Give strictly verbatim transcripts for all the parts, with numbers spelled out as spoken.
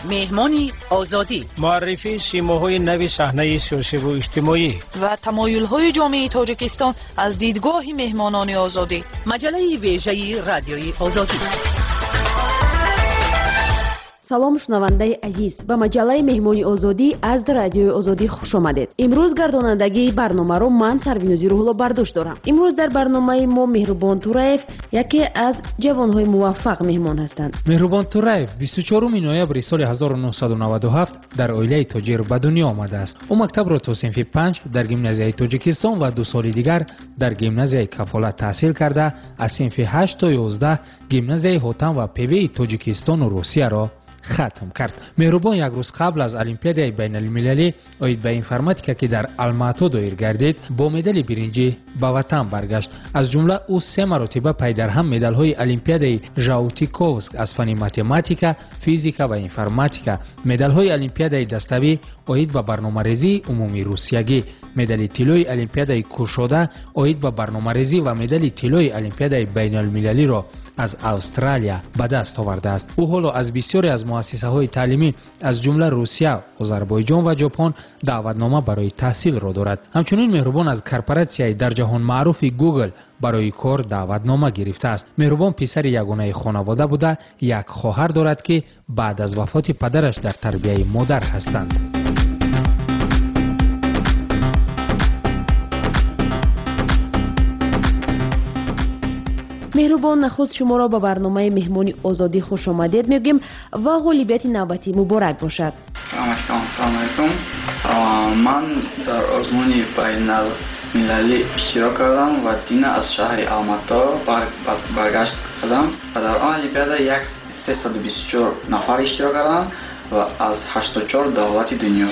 مهمانی آزادی، معرفی سیماهای نوی صحنه سیاسی و اجتماعی و تمایل‌های جامعه تاجیکستان از دیدگاه مهمانان آزادی. مجله ویژه رادیوی آزادی. салом шунавандаи азиз, ба маҷаллаи меҳмони озодӣ аз радиои озодӣ хуш омадед. имрӯз гардонандагии барномаро ман сарвинӯзи рӯҳулло бардошт дорам. имрӯз дар барномаи мо меҳрубон тураев яке аз ҷавонҳои муваффақ меҳмон ҳастанд. меҳрубон тураев бисту чорум ноябри соли ҳазору нуҳсаду наваду ҳафт дар оилаи тоҷир ба дунё омадааст. ӯ мактабро то синфи панҷ дар гимназияи тоҷикистон ва ду соли дигар дар гимназияи кафолат таҳсил карда, аз синфи ҳашт то ёздаҳ гимназияи ҳотам ва певеи тоҷикистону русияро хатм кард. меҳрубон як рӯз қабл аз олимпиадаи байналмилалӣ оид ба информатика ки дар алмато доир гардид, бо медали биринҷӣ ба ватан баргашт. аз ҷумла ӯ се маротиба пайдарҳам медалҳои олимпиадаи жаутиковск аз фани математика, физика ва информатика, медалҳои олимпиадаи даставӣ оид ба барномарезии умумии русиягӣ, медали тиллои олимпиадаи кушода оид ба барномарезӣ ва медали тиллои олимпиадаи байналмилалиро аз австралия ба даст овардааст. ӯ ҳоло аз бисёре аз муассисаҳои таълимӣ аз ҷумла русия, озарбойҷон ва ҷопон даъватнома барои таҳсилро дорад. ҳамчунин меҳрубон аз корпоратсияи дар ҷаҳон маъруфи Google барои кор даъватнома гирифтааст. меҳрубон писари ягонаи хонавода буда, як хоҳар дорад ки баъд аз вафоти падараш дар тарбияи модар ҳастанд. меҳрубон, нахуст шуморо ба барномаи меҳмони озодӣ хуш омадед мегӯем ва ғолибияти навбатӣ муборак бошад. Ассалому алайкум. Ман дар озмуни байналмилалӣ иштирок кардам ва дина аз шаҳри Алмато баргашт кардам ва дар он олимпиада сесаду бисту чор нафар иштирок кардам ва аз ҳаштоду чор давлати дунё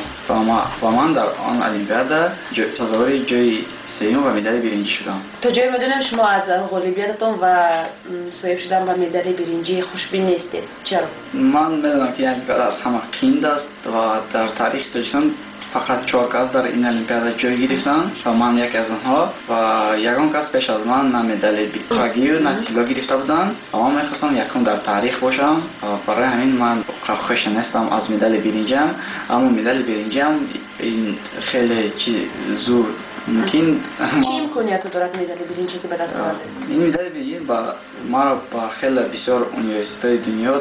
ва ман дар он олимпиада сазовари ҷои сеюм ва медали биринҷӣ шудам. То ҷои медонем шумо аз ғолибиятатон ва соҳиб шудан ба медали биринҷӣ хушбин нестед. Чаро? Ман медонам ки олимпиада аз ҳама қиин аст ва дар таърихи Тоҷикистон фақат чор кас дар ин олимпиада ҷой гирифтанд ва ман яке аз онҳо ва ягон кас пеш аз ман на медали қурагӣ на тилло гирифта буданд ва ман мехостам якум дар таърих бошам. барои ҳамин ман хоша нестам аз медали биринҷиам, аммо медали биринҷиам ин хеле чи зур мумкин чӣ имкониято дорад медали биринҷӣ ки ба даст овард? ин медали биринҷӣ ба маро ба хеле бисёр университетҳои дунё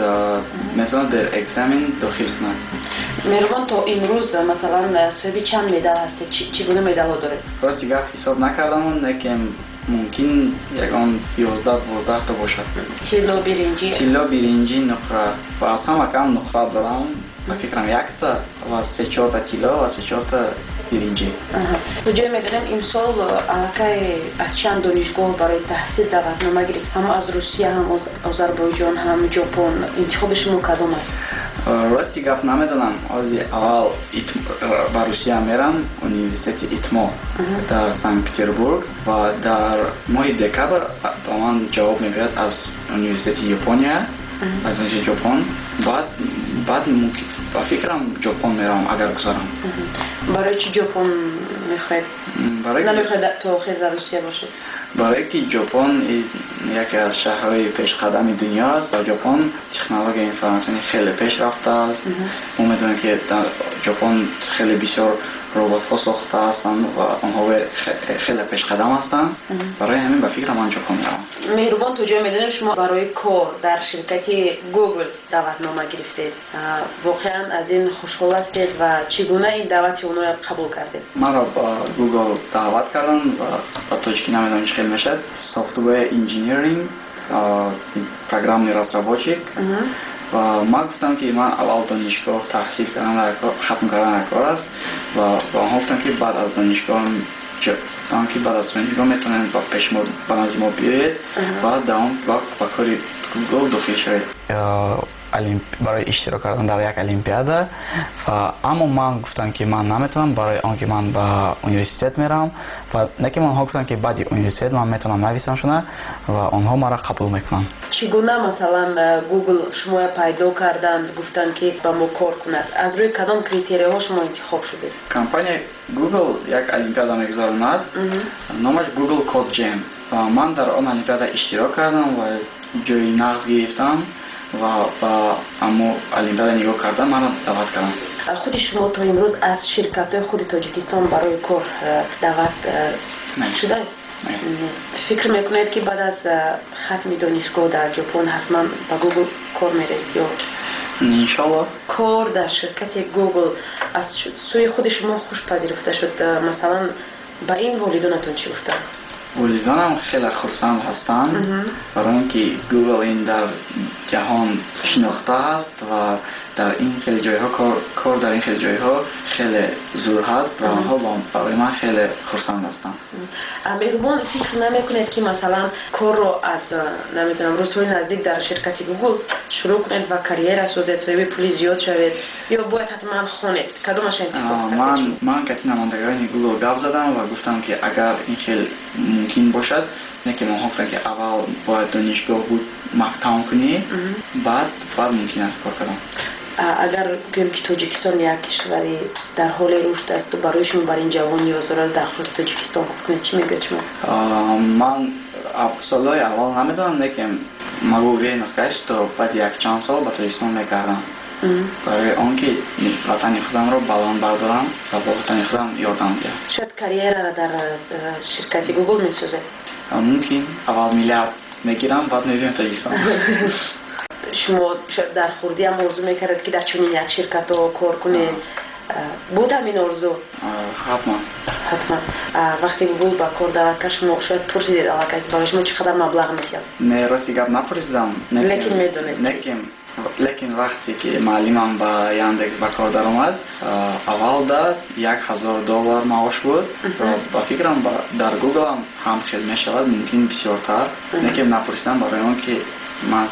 метавонад дар экзамен дохил кунад. меҳрубон, то имрӯз масалан соҳиби чанд медал ҳастед? чӣ гуна медалҳо доред? рости гап ҳисоб накардам, лекин мумкин ягон ёздаҳ дувоздаҳ та бошад. тилло биринҷӣ тилло биринҷӣ нуқра ва аз ҳама кам нуқра дорам. ба фикрам якта ва се чорта тилло ва се чорта биринҷӣ. то ҷое медонем имсол аллакай аз чанд донишгоҳ барои таҳсил даъватнома гирифт? ҳам аз русия, ҳам озарбойҷон, ҳам ҷопон. интихоби шумо кадом аст? рости гап намедонам. ози аввал ба русия мерам, университети итмо дар санкт петербург ва дар моҳи декабр ба ман ҷавоб меояд аз университети япония, аз университети ҷопон. баъд баъд ба фикрам ҷопон мерам агар гузарам. барои чӣ ҷопон мехоҳед? намехоҳед то охир дар русия бошед? барое ки ҷопон яке аз шаҳрҳои пешқадами дунё аст. дар ҷопон технологияи информатсионӣ хеле пешрафта аст. мо медонем ки дар ҷопон хеле бисёр роботҳо сохта ҳастанд ва онҳо хеле пешқадам ҳастанд. барои ҳамин ба фикрам ман ҷопон меравам. меҳрубон, то ҷое медонем шумо барои кор дар ширкати Google даъватнома гирифтед. воқеан аз ин хушҳол ҳастед ва чӣ гуна ин даъвати онҳо қабул кардед? маро ба Google даъват карданд ва ба тоҷикӣ намедонам чӣ хел мешавад. software engineering, программный разработчик. ва ман гуфтам ки ман аввал донишгоҳ таҳсил кардан хатм кардан кор аст ва ба онҳо гуфтам ки баъд аз донишгоҳ гуфтам ки баъд аз донишгоҳ метавонед ба пешмо ба назди мо биёед ва дар он вақт ба кори Google дохил шавед барои иштирок кардан дар як олимпиада. ва аммо ман гуфтам ки ман наметавонам, барои он ки ман ба университет меравам ва не ки онҳо гуфтанд ки баъди университет ман метавонам нависам шуна ва онҳо маро қабул мекунанд. чӣ гуна масалан Google шумоя пайдо карданд, гуфтанд ки ба мо кор кунад? аз рӯи кадом критерияҳо шумо интихоб шудед? компания Google як олимпиада мегузаронад, номаш Google Code Jam ва ман дар он олимпиада иштирок кардам ва ҷои нағз гирифтам ва ба аммо олимпиада нигоҳ карда маро даъват карданд. худи шумо то имрӯз аз ширкатҳои худи тоҷикистон барои кор даъват шуда фикр мекунед ки баъд аз хатми донишгоҳ дар ҷопон ҳатман ба гугл кор меред ё иншаллоҳ кор дар ширкати гугл аз сӯи худи шумо хуш пазируфта шуд? масалан ба ин волидонатон чӣ гуфтанд? волидонам хеле хурсанд ҳастанд барои ин ки гугл ин дар ҷаҳон шинохта ҳаст ва дар ин хеле ҷойҳо кор дар ин хеле ҷойҳо хеле зур ҳаст ва онҳо барои ман хеле хурсанд ҳастанд. меҳрубон фикр намекунед ки масалан корро аз намедонам рӯзҳои наздик дар ширкати гугл шурӯъ кунед ва карьера созед, соҳиби пули зиёд шавед ё бояд ҳатман хонед? кадомаш интихоб кардед? ман кати намояндагони гугл гап задам ва гуфтам ки агар ин хел мумкин бошад, не ки моҳо гуфтанд ки аввал бояд донишгоҳ буд тамом кунӣ, баъд баъд мумкин аст кор кардан. агар гӯем ки тоҷикистон як кишвари дар ҳоли рушд асту барои шумо бар ин ҷавони озора дар худи тоҷикистон кор кунед, чӣ мегӯед шумо? ман солҳои аввал намедонам, лекин магу уверен аст ки то баъди як чанд сол ба тоҷикистон мегардам барои он ки ватани худамро баланд бардорам ва ба ватани худам ёрдам диҳам. шояд карьерара дар ширкати гугл месозед? мумкин аввал миллиард мегирам, баъд мебиём тоҷикистон. шумо дар хурдиам орзу мекардед ки дар чунин як ширкато кор кунед? буд ҳамин орзу? ҳатман. ҳатман. вақте гугл ба кор даъват кард, шумо шояд пурсидед аллакай барои шумо чӣ қадар маблағ мешавад? не, рости гап напурсидам. лекин медонед? лекин лекин вақте ки маълимам ба Яндекс ба кор даромад, аввалда як ҳазор доллар маош буд ва ба фикрам дар гуглам ҳам хел мешавад, мумкин бисёртар. Лекин напурсидам барои он ки ман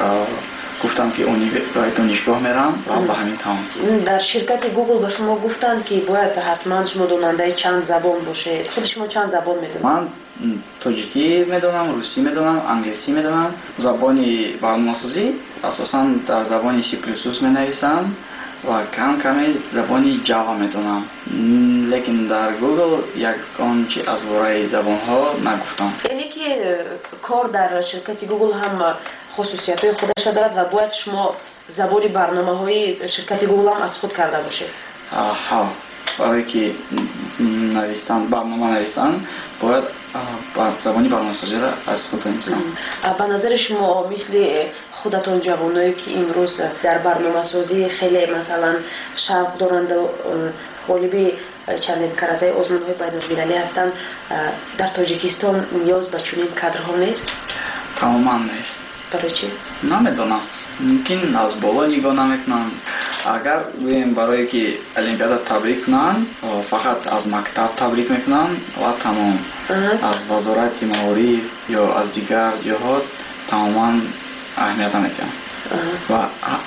гуфтам ки донишгоҳ мерам ва ба ҳамин тамом. дар ширкати гугл ба шумо гуфтанд ки бояд ҳатман шумо донандаи чанд забон бошед? худи шумо чанд забон медонед? ман тоҷикӣ медонам, русӣ медонам, англисӣ медонам. Забони барномасозӣ асосан дар забони C plus plus менависам ва кам каме забони Java медонам. лекин дар гугл ягон чи аз вораи забонҳо нагуфтам. яъне ки кор дар ширкати гугл ҳам хусусиятҳои худаша дорад ва бояд шумо забони барномаҳои ширкати гугл ҳам аз худ карда бошед? ҳа, барое ки навистан барнома навистан бояд забони барномасозиро аз худ навистан. ба назари шумо мисли худатон ҷавоное ки имрӯз дар барномасозӣ хеле масалан шавқ доранду ғолиби чандин каратаи озмунҳои байнулмилалӣ ҳастанд, дар тоҷикистон ниёз ба чунин кадрҳо нест? тамоман нест. барои чӣ? намедонам, мумкин аз боло нигоҳ намекунанд. агар гӯем барое ки олимпиада табрик кунанд, фақат аз мактаб табрик мекунанд ва тамом. аз вазорати маориф ё аз дигар ҷоҳо тамоман аҳамият наметиҳам. ва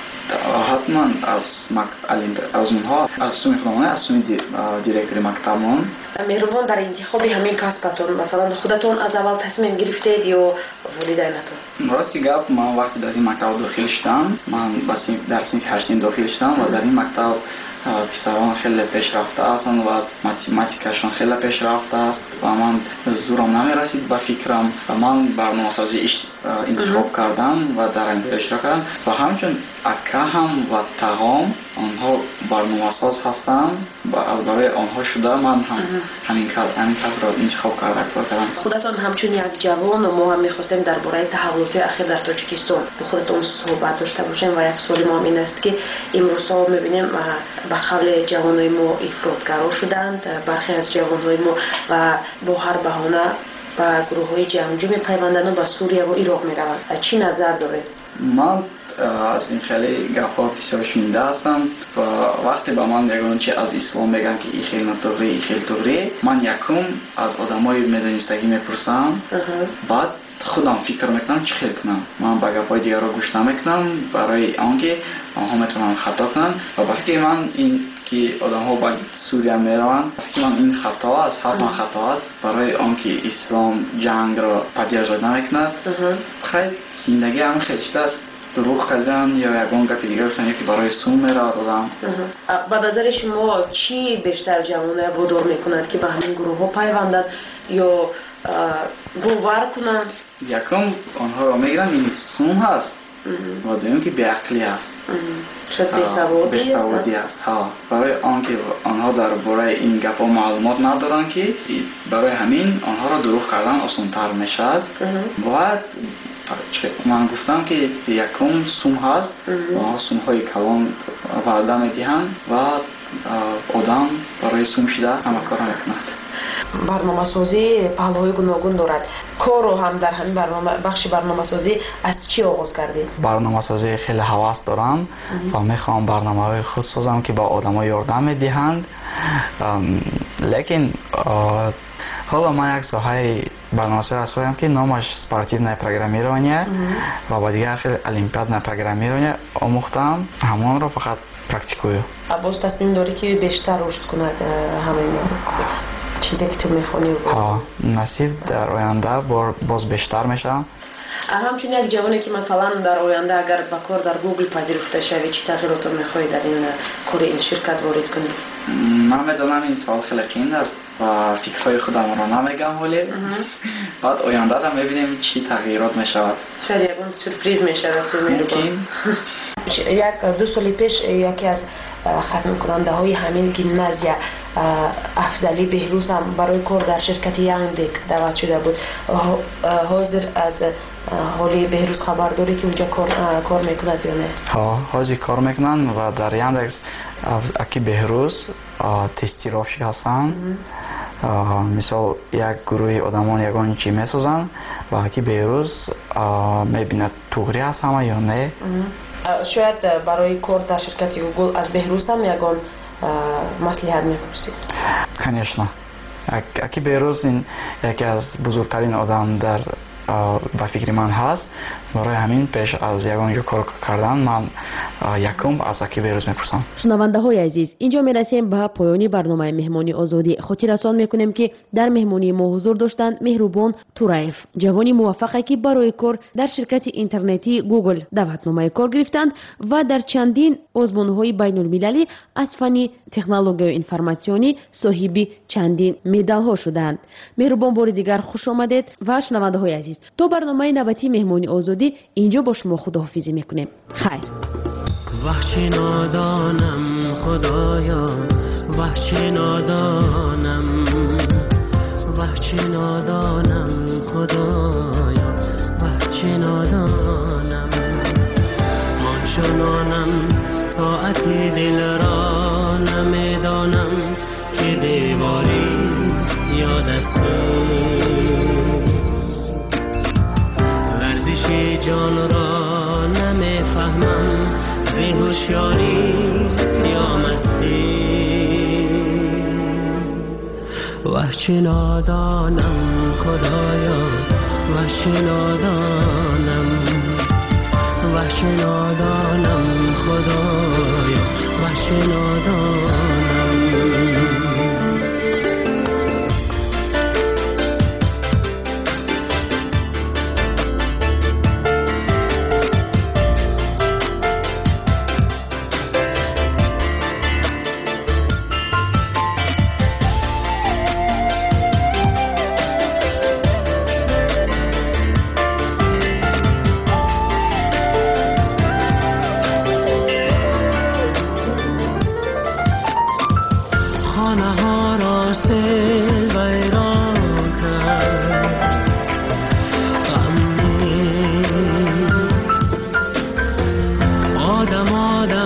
ҳатман аз озмунҳо аз сумми худамон, аз сумми директори мактабмон. меҳрубон, дар интихоби ҳамин касбатон масалан худатон аз аввал тасмим гирифтед ё волидайнатон? рости гап, ман вақте дар ин мактаб дохил шудам, ман дар синфи ҳаштум дохил шудам ва дар ин мактаб писарон хеле пешрафта ҳастанд ва математикашон хеле пешрафта аст ва ман зурам намерасид ба фикрам ва ман барномасозӣ интихоб кардам ва дар олимпиада иштирок кардам ва ҳамчун акаҳам ва тағом онҳо барномасоз ҳастанд. барои онҳо шуда ман ҳам ҳамин касбро интихоб карда кор кардам. худатон ҳамчун як ҷавон мо ҳам мехостем дар бораи таҳаввулоти ахир дар тоҷикистон бо худатон суҳбат дошта бошем ва як суоли мо ин аст ки имрӯзҳо мебинем ба қавли ҷавонои мо ифротгаро шуданд. бархе аз ҷавонҳои мо ва бо ҳар баҳона ба гурӯҳҳои ҷангҷӯ мепайванданд ва ба Сурия ва Ироқ мераванд. чӣ назар доред? ман аз ин хеле гапҳо бисёр шунида ҳастам ва вақте ба ман ягон чи аз ислом мегӯянд ки ин хел нотуғри ин хел туғри, ман якум аз одамои медонистагӣ мепурсам, баъд худам фикр мекунам чӣ хел кунам. ман ба гапҳои дигарро гӯш намекунам барои он ки онҳо метавонанд хато кунанд ва ба фикри ман ин ки одамҳо ба Сурия мераванд, ба фикри ман ин хато аст, ҳатман хато аст, барои он ки ислом ҷангро паддержоя намекунад. хай зиндагӣ ҳам хелишта аст. дурӯғ кардан ё ягон гапи дигар гуфтан ё ки барои сум меравад одам. ба назари шумо чӣ бештар ҷавонҳоро водор мекунад ки ба ҳамин гурӯҳҳо пайвандад ё бовар кунанд? якум онҳоро мегиранд ин сум ҳаст و دوم که بی‌عقلی است. شاید بی‌سوادی است. بی‌سوادی است. ها برای آنکه آنها درباره این گپ‌ها معلومات ندارند که برای همین آنها را دروغ کردن آسان‌تر میشد. بعد من گفتم که یکم سوم هست و آنها سوم‌های کلان وعده می‌دهند و آدم برای سوم شده همه کار می‌کند. برنامه‌سازی پهلوهای گوناگون دارد. کارو هم در همین برنامه بخش برنامه‌سازی از چی آغاز کردید؟ برنامه‌سازی خیلی هوس دارم و می‌خوام برنامه‌های خود سازم که با آدم‌ها یاردم می‌دهند. لیکن حالا من یک ساحه برنامه‌سازی از خودم که نامش спортивное программирование و با دیگر خیلی المپیاد программирование آموختم. همون رو فقط پرکتیکویو. باز تصمیم داری که بیشتر رشد کند همین چیزی که تو میخونی؟ ها نصیب در آینده باز بیشتر میشه. همچنین یک جوانی که مثلا در آینده اگر به کار در گوگل پذیرفته شوی چه تغییراتی میخوای در این کار این شرکت وارد کنی؟ من میدونم این سوال خیلی قیمت است و فکرهای خودم را نمیگم ولی بعد آینده را میبینیم چی تغییرات میشود. شاید یکون سورپریز میشود. ممکن. یک دو سال پیش یکی از ختم کننده های همین گیمنازیا افضلی بهروز هم برای کار در شرکت یانگدکس دعوت شده بود. حاضر از حالی بهروز خبر داری که اونجا کار, کار میکند یا نه؟ ها حاضر کار میکنن و در یاندکس اکی بهروز تستیرافشی هستن. مثال یک گروه آدمان یگان چی میسازن و اکی بهروز میبیند توغری هست همه یا نه. شاید برای کار در شرکت گوگل از بهروز هم یگان مصلحت میپرسی؟ کنیشنا اکی بهروز این یکی از بزرگترین آدم در با فکر من هست. برای همین پیش از یگان کار کردن من یکم از اکی بهروز میپرسم. شنونده های عزیز، اینجا میرسیم به پایانی برنامه مهمانی آزادی. خاطر رسان میکنیم که در مهمانی ما حضور داشتند مهربان توراєв، جوانی موفقی که برای کار در شرکت اینترنتی گوگل دعوتنامه کار گرفتند و در چندین آزمون‌های بین المللی از فن تکنولوژی و اینفورماسیونی صاحب چندین مدال ها شدند. مهربان بار دیگر خوش آمدید و شنونده های عزیز، تا برنامه نوبتی مهمانی آزادی اینجا با شما خداحافظی میکنیم. خیر. وحچه نادانم خدایا، وحچه نادانم، وحچه نادانم خدایا، وحچه نادانم. من چنانم ساعتی دل را نمیدانم که دیواری یا دستی ورزش جان را نمیفهمم، زی هوشیاری یا مستی. وحچه نادانم خدایا، وحچه نادانم، وحچه نادانم خدایا، وحچه نادانم. آدم